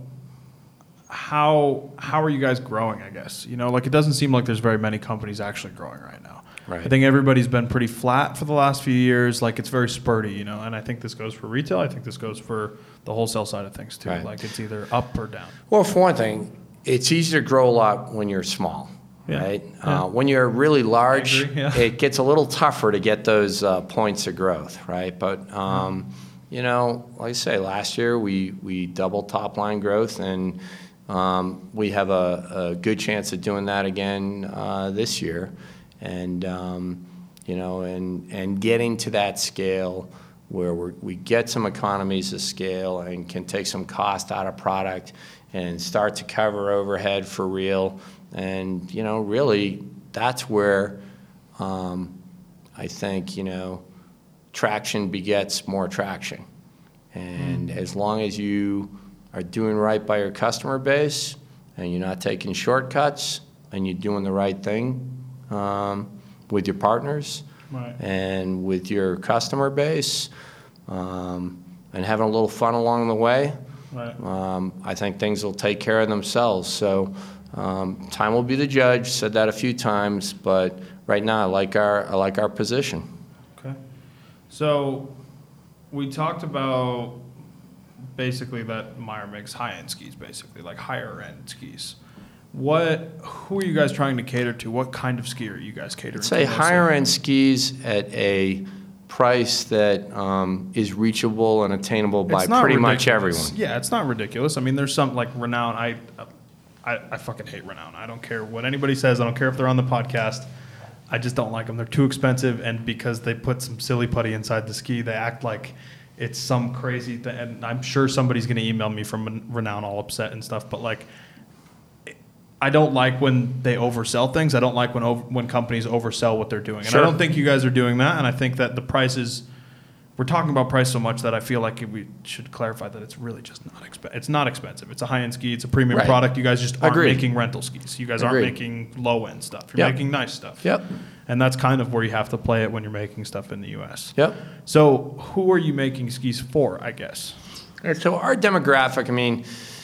how how are you guys growing, I guess? You know, like it doesn't seem like there's very many companies actually growing right now. Right. I think everybody's been pretty flat for the last few years. Like it's very spurty, you know, and I think this goes for retail. I think this goes for the wholesale side of things too. Right. Like it's either up or down. Well, for one thing, it's easier to grow a lot when you're small, Yeah. right? Yeah. Uh, when you're really large, I agree, yeah. it gets a little tougher to get those uh, points of growth, right? But, um, you know, like I say, last year we, we doubled top line growth, and um, we have a, a good chance of doing that again uh, this year. And, um, you know, and, and getting to that scale where we're, we get some economies of scale and can take some cost out of product and start to cover overhead for real. And, you know, really, that's where um, I think, you know, traction begets more traction. And mm. as long as you are doing right by your customer base and you're not taking shortcuts and you're doing the right thing um, with your partners, Right. And with your customer base um, and having a little fun along the way, right. um, I think things will take care of themselves. So um, time will be the judge. Said that a few times, but right now I like our I like our position. Okay. So we talked about basically that Meyer makes high-end skis, basically like higher-end skis. What? Who are you guys trying to cater to? What kind of skier are you guys catering to? Say higher-end skis at a price that um, is reachable and attainable by pretty much everyone. Yeah, it's not ridiculous. I mean, there's some like Renown. I, I, I fucking hate Renown. I don't care what anybody says. I don't care if they're on the podcast. I just don't like them. They're too expensive, and because they put some silly putty inside the ski, they act like it's some crazy thing. And I'm sure somebody's going to email me from Renown all upset and stuff, but like, I don't like when they oversell things. I don't like when over, when companies oversell what they're doing. And sure. I don't think you guys are doing that. And I think that the prices, we're talking about price so much that I feel like we should clarify that it's really just not expensive. It's not expensive. It's a high-end ski. It's a premium right. product. You guys just aren't Agreed. making rental skis. You guys aren't Agreed. making low-end stuff. You're yep. making nice stuff. Yep. And that's kind of where you have to play it when you're making stuff in the U S. Yep. So who are you making skis for, I guess? Right, so our demographic, I mean,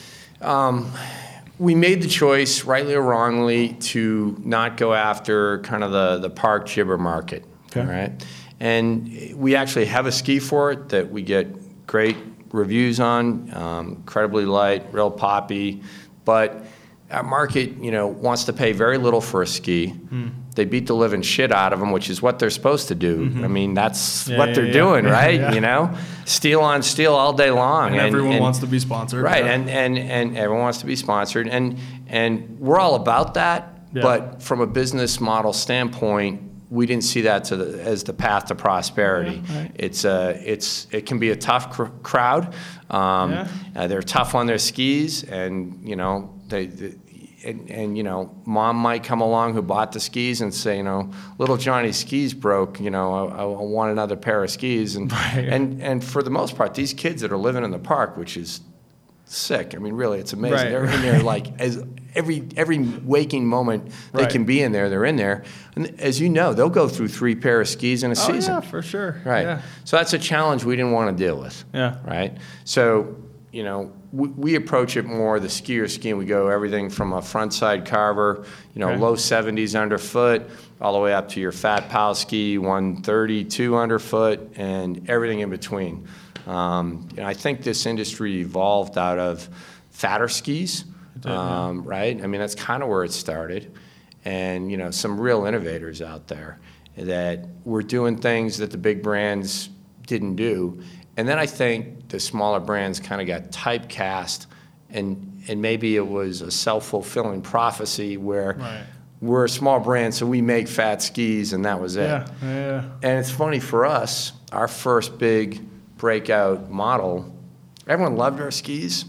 um, we made the choice, rightly or wrongly, to not go after kind of the, the park jibber market, okay. right? And we actually have a ski for it that we get great reviews on, um, incredibly light, real poppy, but our market, you know, wants to pay very little for a ski. Hmm. They beat the living shit out of them, which is what they're supposed to do. Mm-hmm. I mean, that's yeah, what yeah, they're yeah. doing, right? yeah. You know, steel on steel all day long. And, and everyone and, wants to be sponsored. Right, yeah. and, and, and everyone wants to be sponsored. And, and we're all about that, yeah. but from a business model standpoint, we didn't see that to the, as the path to prosperity. Yeah, right. It's a, it's it can be a tough cr- crowd. Um, yeah. uh, they're tough on their skis, and you know they, they and, and you know mom might come along who bought the skis and say, you know, little Johnny's skis broke. You know, I, I want another pair of skis. And right. and and for the most part, these kids that are living in the park, which is sick. I mean, really, it's amazing. Right. They're in there like as every every waking moment they right. can be in there, they're in there. And as you know, they'll go through three pair of skis in a oh, season. Yeah, for sure. Right. Yeah. So that's a challenge we didn't want to deal with. Yeah. Right. So, you know, we, we approach it more the skier skiing. We go everything from a front side carver, you know, okay. low seventies underfoot, all the way up to your fat pal ski, one thirty-two underfoot, and everything in between. Um, you know, I think this industry evolved out of fatter skis, did, um, yeah. right? I mean, that's kind of where it started. And, you know, some real innovators out there that were doing things that the big brands didn't do. And then I think the smaller brands kind of got typecast, and, and maybe it was a self-fulfilling prophecy where right. we're a small brand, so we make fat skis, and that was it. Yeah, yeah. And it's funny for us, our first big breakout model, everyone loved our skis,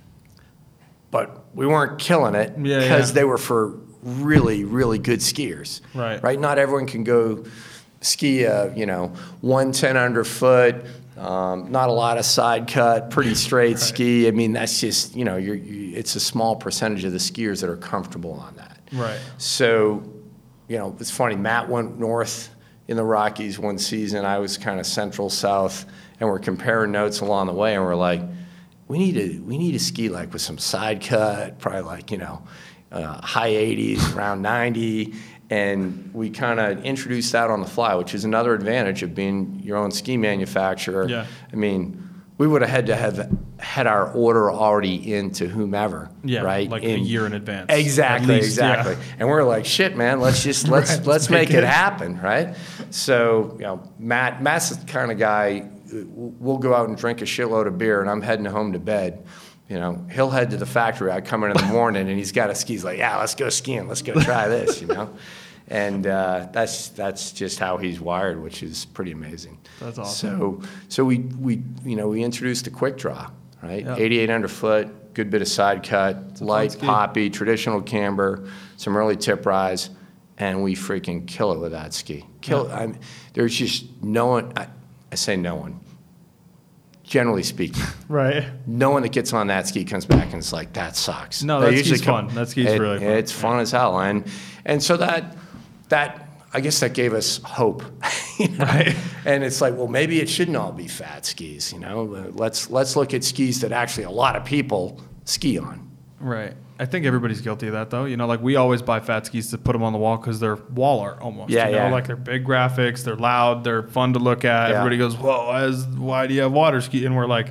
but we weren't killing it because yeah, yeah. they were for really, really good skiers. Right. Right. Not everyone can go ski a, you know, one ten underfoot, um, not a lot of side cut, pretty straight right. ski. I mean, that's just, you know, you're, you, it's a small percentage of the skiers that are comfortable on that. Right. So, you know, it's funny, Matt went north in the Rockies one season. I was kind of central south. And we're comparing notes along the way, and we're like, we need to we need a ski like with some side cut, probably like, you know, uh, high eighties, around ninety, and we kind of introduced that on the fly, which is another advantage of being your own ski manufacturer. Yeah. I mean, we would have had to have had our order already into whomever, yeah, right? Like in, a year in advance. Exactly, least, exactly. Yeah. And we're like, shit, man, let's just let's right, let's, let's make, make it, it happen, right? So, you know, Matt Matt's the kind of guy. We'll go out and drink a shitload of beer, and I'm heading home to bed. You know, he'll head to the factory. I come in in the morning, and he's got a ski. He's like, yeah, let's go skiing. Let's go try this, you know. And uh, that's that's just how he's wired, which is pretty amazing. That's awesome. So so we, we you know, we introduced the quick draw, right? Yep. eighty-eight underfoot, good bit of side cut, light, poppy, traditional camber, some early tip rise, and we freaking kill it with that ski. Kill. Yep. I mean, there's just no one. I, I say no one. Generally speaking, right? No one that gets on that ski comes back and it's like, that sucks. No, that ski's fun. That ski's it, really fun. It's fun yeah. as hell, and and so that that I guess that gave us hope. You know? Right. And it's like, well, maybe it shouldn't all be fat skis. You know, let's let's look at skis that actually a lot of people ski on. Right. I think everybody's guilty of that, though. You know, like we always buy fat skis to put them on the wall because they're wall art almost. Yeah, you know? yeah. Like they're big graphics, they're loud, they're fun to look at. Yeah. Everybody goes, "Whoa, as why do you have water ski?" And we're like,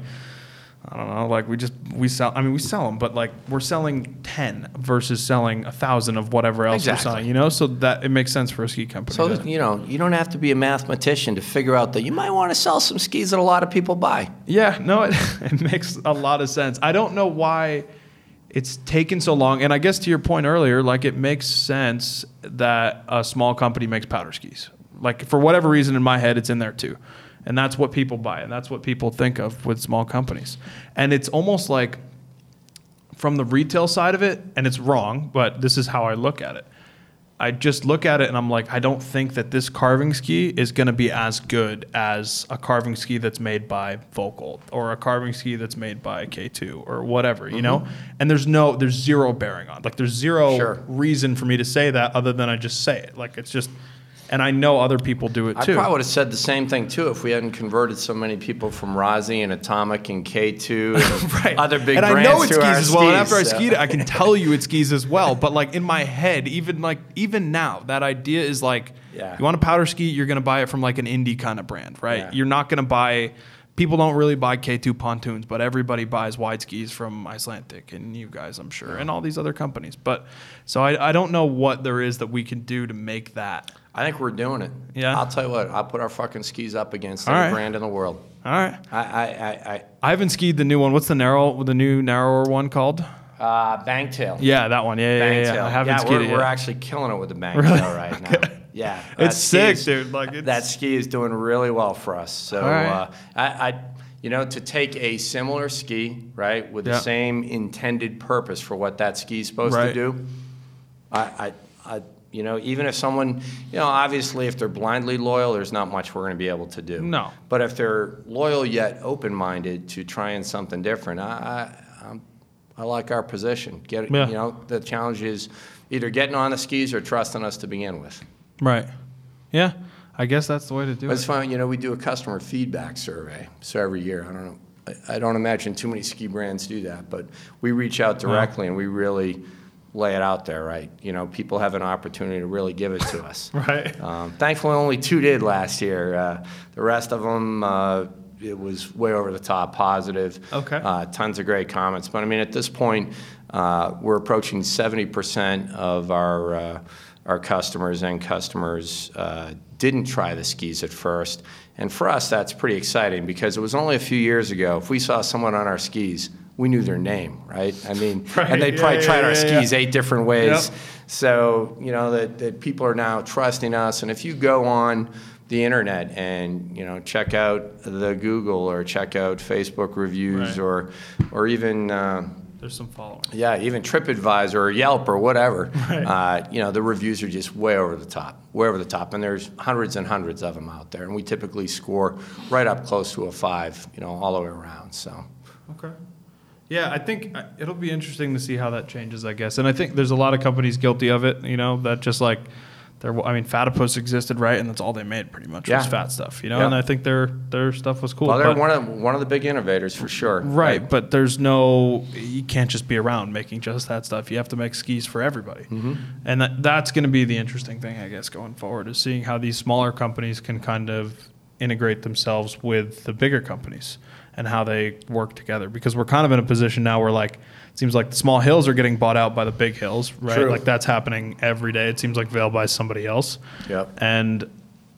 I don't know. Like we just we sell. I mean, we sell them, but like we're selling ten versus selling a thousand of whatever else Exactly. we're selling. You know, so that it makes sense for a ski company. So to, that, you know, you don't have to be a mathematician to figure out that you might want to sell some skis that a lot of people buy. Yeah, no, it, it makes a lot of sense. I don't know why it's taken so long. And I guess to your point earlier, like it makes sense that a small company makes powder skis. Like for whatever reason in my head, it's in there too. And that's what people buy. And that's what people think of with small companies. And it's almost like from the retail side of it, and it's wrong, but this is how I look at it. I just look at it and I'm like, I don't think that this carving ski is going to be as good as a carving ski that's made by Volcolt or a carving ski that's made by K two or whatever, you mm-hmm. know? And there's no, there's zero bearing on. Like there's zero sure. reason for me to say that other than I just say it. Like it's just, and I know other people do it too. I probably would have said the same thing too if we hadn't converted so many people from Rossi and Atomic and K two and right. other big and brands I know it to skis our as well. And after skis, I so. skied it, I can tell you it skis as well. But like in my head, even like even now, that idea is like, yeah. you want a powder ski, you're gonna buy it from like an indie kind of brand, right? Yeah. You're not gonna buy. People don't really buy K two pontoons, but everybody buys wide skis from Icelandic and you guys, I'm sure, and all these other companies. But so I, I don't know what there is that we can do to make that. I think we're doing it. Yeah. I'll tell you what, I'll put our fucking skis up against All any right. brand in the world. All right. I, I, I, I, I haven't skied the new one. What's the narrow, the new narrower one called? uh, Bangtail. Yeah, that one. Yeah, yeah, yeah. Bangtail. I haven't yeah, skied we're, it yet. we're actually killing it with the Bangtail Really? right now. Yeah. that It's ski sick, is- dude. Like it's, That ski is doing really well for us. So, All right. uh, I, I, you know, to take a similar ski, right, with the Yeah. same intended purpose for what that ski is supposed Right. to do, I, I, I, you know, even if someone, you know, obviously if they're blindly loyal, there's not much we're going to be able to do. No. But if they're loyal yet open-minded to trying something different, I, I, I'm, I like our position. Get, Yeah. you know, the challenge is either getting on the skis or trusting us to begin with. Right. Yeah. I guess that's the way to do It's it. fun, you know, we do a customer feedback survey. So every year, I don't know, I, I don't imagine too many ski brands do that, but we reach out directly and we really lay it out there, right? You know, people have an opportunity to really give it to us. Right. Um, thankfully, only two did last year. Uh, the rest of them, uh, it was way over the top positive. Okay. Uh, tons of great comments. But I mean, at this point, uh, we're approaching seventy percent of our uh, our customers and customers uh, didn't try the skis at first. And for us, that's pretty exciting because it was only a few years ago. If we saw someone on our skis, we knew their name, right? I mean, Right. and they'd Yeah, probably yeah, tried yeah, our yeah, skis eight different ways. Yep. So, you know, that, that people are now trusting us. And if you go on the internet and, you know, check out the Google or check out Facebook reviews Right. or or even, uh, There's some following. yeah, even TripAdvisor or Yelp or whatever, Right. uh, you know, the reviews are just way over the top, way over the top. And there's hundreds and hundreds of them out there. And we typically score right up close to a five, you know, all the way around. So. Okay. Yeah, I think uh, it'll be interesting to see how that changes, I guess. And I think there's a lot of companies guilty of it, you know, that just like, they're, I mean, Fatipus existed, right? And that's all they made pretty much Yeah. was fat stuff, you know? Yeah. And I think their their stuff was cool. Well, they're but- one of one of the big innovators for sure. Right, but there's no, you can't just be around making just that stuff. You have to make skis for everybody. Mm-hmm. And that, that's going to be the interesting thing, I guess, going forward, is seeing how these smaller companies can kind of integrate themselves with the bigger companies and how they work together. Because we're kind of in a position now where, like, it seems like the small hills are getting bought out by the big hills, right? True. Like, that's happening every day. It seems like Vail buys somebody else. Yep. And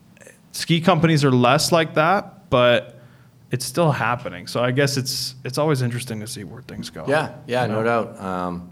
ski companies are less like that, but it's still happening. So I guess it's it's always interesting to see where things go. Yeah, yeah, You no know? doubt. Um,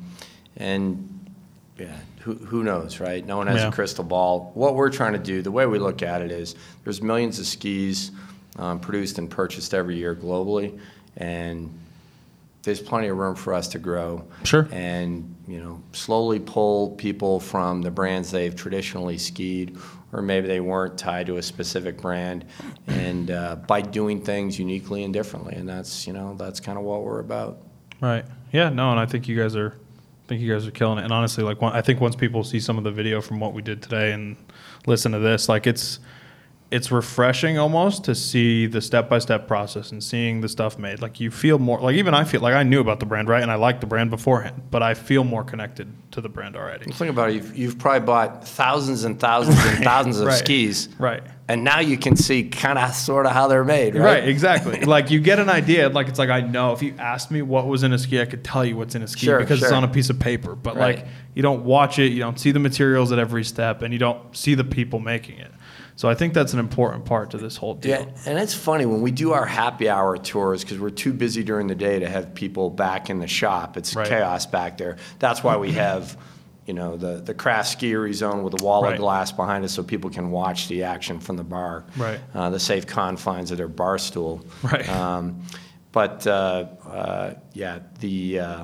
and yeah, who who knows, right? No one has Yeah. a crystal ball. What we're trying to do, the way we look at it is, there's millions of skis um, produced and purchased every year globally, and there's plenty of room for us to grow. Sure. And, you know, slowly pull people from the brands they've traditionally skied, or maybe they weren't tied to a specific brand, and uh, by doing things uniquely and differently. And that's, you know, that's kind of what we're about. Right. Yeah. No. And I think you guys are, I think you guys are killing it. And honestly, like, one, I think once people see some of the video from what we did today and listen to this, like, it's, it's refreshing almost to see the step-by-step process and seeing the stuff made. Like you feel more, like even I feel like I knew about the brand, right? And I liked the brand beforehand, but I feel more connected to the brand already. Think about it. You've, you've probably bought thousands and thousands right. and thousands of right. skis. Right. And now you can see kind of sort of how they're made, right? Right, exactly. Like you get an idea, like it's like I know if you asked me what was in a ski, I could tell you what's in a ski sure, because sure. it's on a piece of paper. But right. like you don't watch it, you don't see the materials at every step, and you don't see the people making it. So I think that's an important part to this whole deal. Yeah, and it's funny when we do our happy hour tours because we're too busy during the day to have people back in the shop. It's right. chaos back there. That's why we have, you know, the the craft skiery zone with a wall right. of glass behind us so people can watch the action from the bar. Right. Uh, the safe confines of their bar stool. Right. Um, but uh, uh, yeah, the. Uh,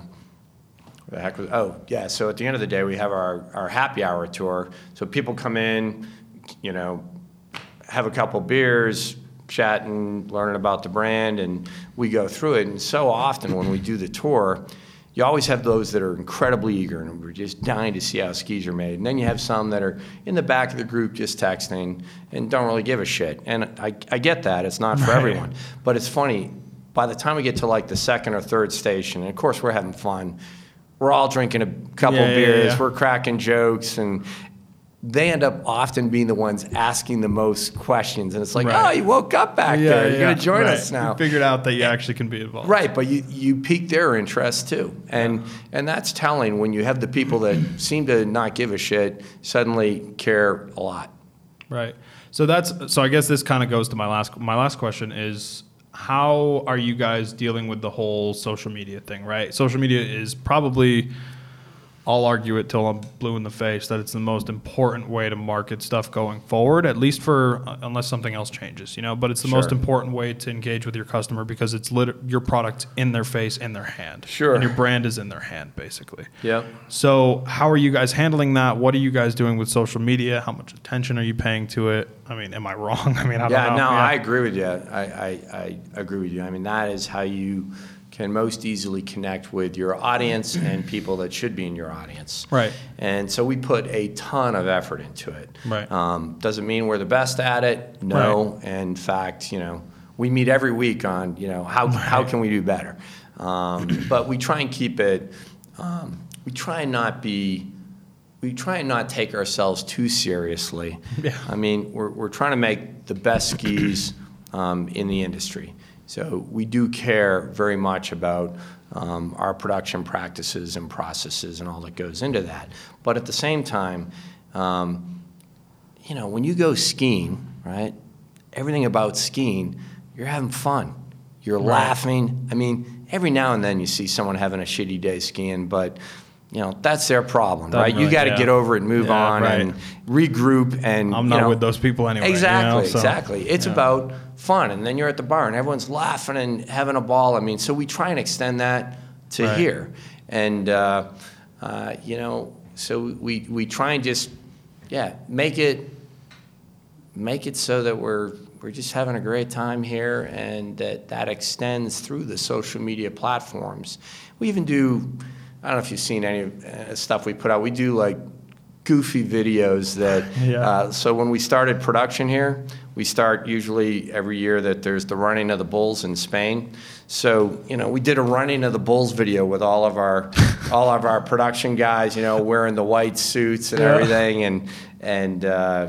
The heck was, oh, yeah, so at the end of the day, we have our, our happy hour tour. So people come in, you know, have a couple beers, chatting, learning about the brand, and we go through it. And so often when we do the tour, you always have those that are incredibly eager and we're just dying to see how skis are made. And then you have some that are in the back of the group just texting and don't really give a shit. And I, I get that. It's not for everyone. But it's funny, by the time we get to like the second or third station, and of course we're having fun, we're all drinking a couple yeah, beers, yeah, yeah. we're cracking jokes, and they end up often being the ones asking the most questions. And it's like, right. oh, you woke up back yeah, there. You're yeah, going to join right. us now. You figured out that you actually can be involved. Right, but you, you pique their interest too. And yeah. and that's telling when you have the people that seem to not give a shit suddenly care a lot. Right. So that's so I guess this kind of goes to my last my last question is, how are you guys dealing with the whole social media thing, right? Social media is probably, I'll argue it till I'm blue in the face, that it's the most important way to market stuff going forward, at least for, uh, unless something else changes, you know, but it's the Sure. most important way to engage with your customer because it's lit- your product in their face, in their hand. Sure. And your brand is in their hand, basically. Yep. So how are you guys handling that? What are you guys doing with social media? How much attention are you paying to it? I mean, am I wrong? I mean, I Yeah, don't know. no, Yeah. I agree with you. I, I, I agree with you. I mean, that is how you can most easily connect with your audience and people that should be in your audience. Right. And so we put a ton of effort into it. Right. Um, doesn't mean we're the best at it. No. Right. In fact, you know, we meet every week on, you know, how, right. how can we do better? Um, but we try and keep it, um, we try and not be, we try and not take ourselves too seriously. Yeah. I mean, we're, we're trying to make the best skis um, in the industry. So we do care very much about um, our production practices and processes and all that goes into that. But at the same time, um, you know, when you go skiing, right, everything about skiing, you're having fun. You're right. laughing. I mean, every now and then you see someone having a shitty day skiing, but you know, that's their problem, Doesn't right? really, you got to yeah. get over it and move Yeah, on right. and regroup. And I'm you not know, with those people anyway. Exactly, you know, so, exactly. It's yeah. about fun, and then you're at the bar and everyone's laughing and having a ball. I mean, so we try and extend that to Right. here, and uh, uh, you know, so we we try and just yeah make it make it so that we're we're just having a great time here, and that that extends through the social media platforms. We even do. I don't know if you've seen any uh, stuff we put out. We do like goofy videos that, Yeah. uh, so when we started production here, we start usually every year that there's the running of the bulls in Spain. So, you know, we did a running of the bulls video with all of our, all of our production guys, you know, wearing the white suits and Yeah. everything, and, and, uh,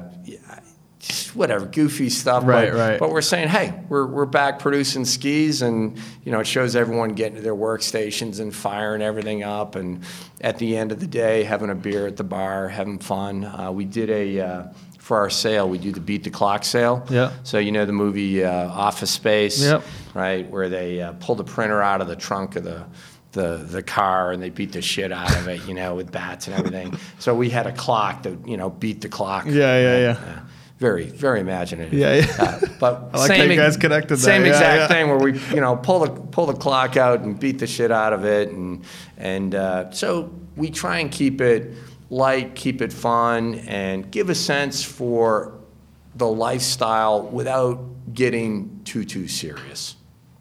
just whatever, goofy stuff. Right, but, right. But we're saying, hey, we're we're back producing skis, and you know, it shows everyone getting to their workstations and firing everything up, and at the end of the day, having a beer at the bar, having fun. Uh, we did a uh, for our sale, we do the Beat the Clock sale. Yeah. So you know the movie uh, Office Space, Yep. right, where they uh, pull the printer out of the trunk of the. The, the car, and they beat the shit out of it, you know, with bats and everything. So we had a clock that, you know, beat the clock. Yeah, yeah, yeah. Uh, very, very imaginative. Yeah, yeah. Uh, but I like same, how you guys connected that. Same Yeah, exact yeah. thing where we, you know, pull the pull the clock out and beat the shit out of it, and and uh, so we try and keep it light, keep it fun, and give a sense for the lifestyle without getting too too serious.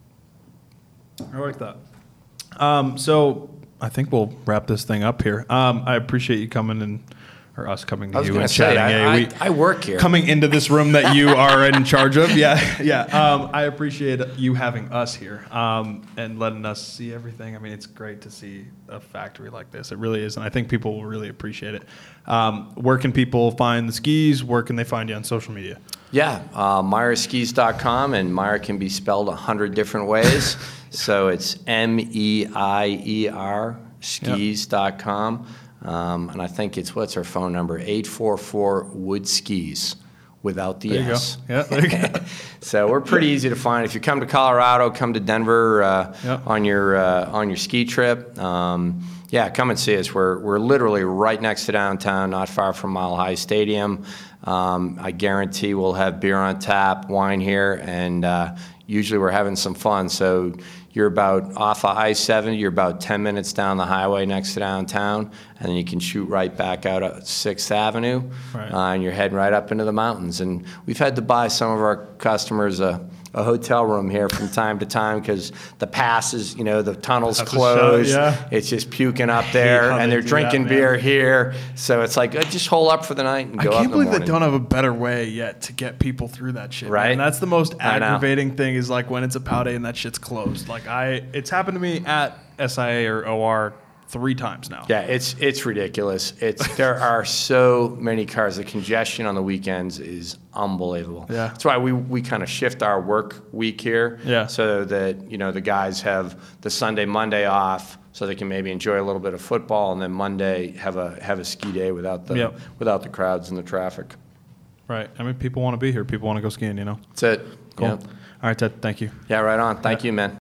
I like that. Um, so I think we'll wrap this thing up here. Um, I appreciate you coming and or us coming to I was you going and to say, chatting. I, Hey, I, I work here. coming into this room that you are in charge of. Yeah, yeah. Um, I appreciate you having us here um, and letting us see everything. I mean, it's great to see a factory like this. It really is, and I think people will really appreciate it. Um, where can people find the skis? Where can they find you on social media? Yeah, uh, Meyer Skis dot com, and Meyer can be spelled a hundred different ways. So it's M E I E R, skis dot com. Um, and I think it's, what's our phone number? eight four four wood skis without the There you S. go. Yeah, there you go. So we're pretty easy to find. If you come to Colorado, come to Denver uh, Yep. on your uh, on your ski trip. Um, yeah, come and see us. We're we're literally right next to downtown, not far from Mile High Stadium. Um, I guarantee we'll have beer on tap, wine here, and uh, usually we're having some fun. So you're about off of I seventy, you're about ten minutes down the highway next to downtown, and then you can shoot right back out at sixth Avenue, Right. uh, and you're heading right up into the mountains. And we've had to buy some of our customers a, a hotel room here from time to time because the passes, you know, the tunnels Have to closed. shut, yeah. It's just puking up there, how and they they're do drinking that, man. beer here. So it's like, uh, just hole up for the night and I go up can't in the believe they morning. don't have a better way yet to get people through that shit. Right? And that's the most I know. aggravating thing is like when it's a pow day and that shit's closed. Like I, it's happened to me at S I A or O R three times now. Yeah, it's it's ridiculous. It's there are so many cars. The congestion on the weekends is unbelievable. Yeah. That's why we, we kind of shift our work week here. Yeah. So that, you know, the guys have the Sunday, Monday off so they can maybe enjoy a little bit of football, and then Monday have a have a ski day without the Yep. without the crowds and the traffic. Right. I mean, people want to be here. People want to go skiing, you know? That's it. Cool. Yeah. All right, Ted, thank you. Yeah, right on. Thank you, man.